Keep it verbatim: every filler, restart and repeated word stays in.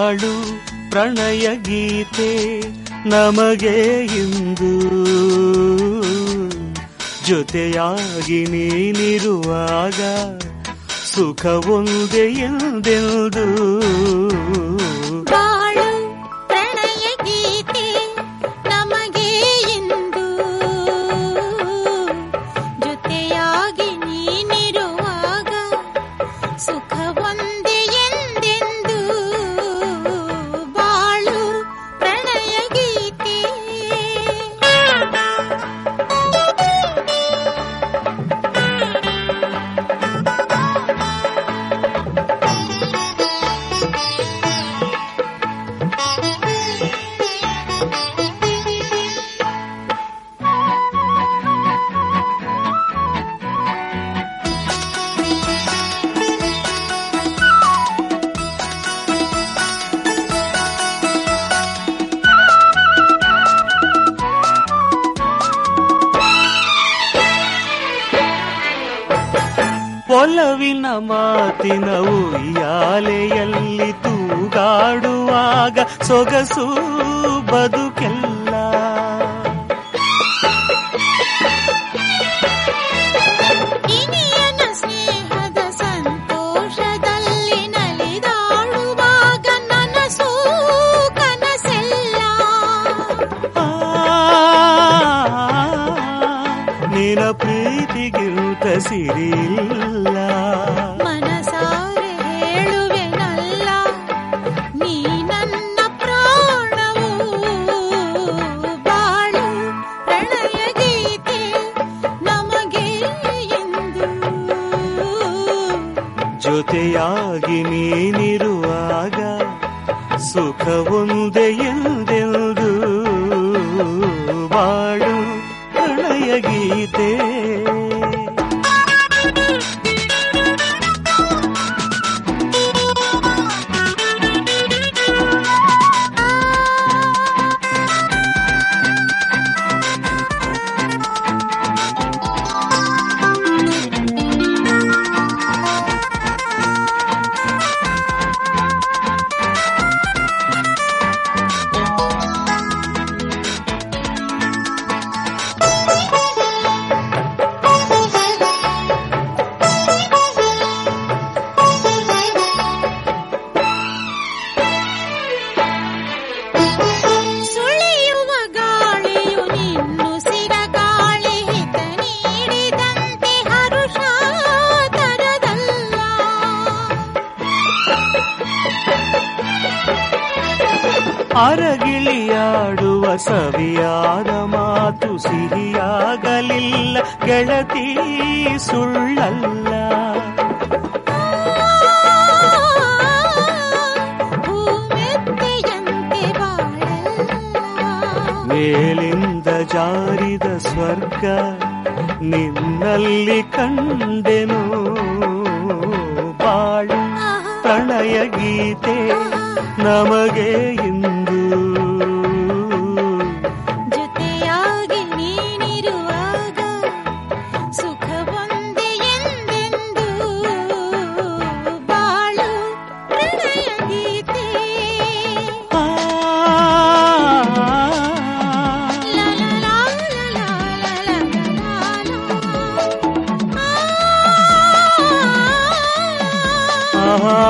ಬಾಳು ಪ್ರಣಯ ಗೀತೆ ನಮಗೆ ಇಂದು ಜೊತೆಯಾಗಿ ನೀನಿರುವಾಗ ಸುಖ ಒಂದೇ ಎಂದೆಂದು. ಬಾಳು ಪ್ರಣಯ ಗೀತೆ ನಮಗೆ ಇಂದು ಜೊತೆಯಾಗಿ ನೀನಿರುವಾಗ ಸುಖ ಒಂದೇ ಎಂದೆಂದು. ಬಾಳು ಪ್ರಣಯ ಗೀತೆ. ಒಲವಿನ ಮಾತಿನ ಉಯ್ಯಾಲೆಯಲ್ಲಿ ತೂಗಾಡುವಾಗ ಸೊಗಸು ಬದುಕೆಲ್ಲ. ಇನಿಯನ ಸ್ನೇಹದ ಸಂತೋಷದಲ್ಲಿ ನಲಿದಾಡುವಾಗ ನನಸು ಕನಸೆಲ್ಲ. ನಿನ ಪ್ರೀತಿಗಿಂತ ಸಿರಿಲ್ಲ. ಮನಸಾರೆ ಹೇಳುವೆನಲ್ಲ ನೀ ನನ್ನ ಪ್ರಾಣವು. ಬಾಳು ಪ್ರಣಯ ಗೀತೆ ನಮಗೆ ಇಂದು ಜೊತೆಯಾಗಿ ನೀನಿರುವಾಗ ಸುಖ ಒಂದೇ ಎಂದೆಂದು. ಬಾಳು ಪ್ರಣಯ ಗೀತೆ. ಸುಳಿಯುವ ಗಾಳಿಯು ನಿನ್ನುಸಿರ ಗಾಳಿ ಹಿತ ನೀಡಿದಂತೆ ಹರುಷ ತರದಲ್ಲ. ಅರಗಿಳಿಯಾಡುವ ಸವಿಯಾದ ಮಾತು ಸಿಹಿಯಾಗಲಿಲ್ಲ ಗೆಳತಿ ಸುಳ್ಳಲ್ಲ. ಹೂಮೆತ್ತೆಯಂತೆ ಬಾಳಲ್ಲ. ಮೇಲಿಂದ ಜಾರಿದ ಸ್ವರ್ಗ ನಿನ್ನಲ್ಲಿ ಕಂಡೆನು. ಬಾಳು ಪ್ರಣಯ ಗೀತೆ ನಮಗೆ ಇಂದು ಜೊತೆಯಾಗಿ ನೀನಿರುವಾಗ ಸುಖ ಒಂದೇ ಎಂದೆಂದು. ಬಾಳು ಪ್ರಣಯ ಗೀತೆ. ಆ, ಲಾ ಲಾ ಲಾ ಲಾ ಲಾ ಲಾ ಲಾ ಲಾ. ಆ, ಆಹಾ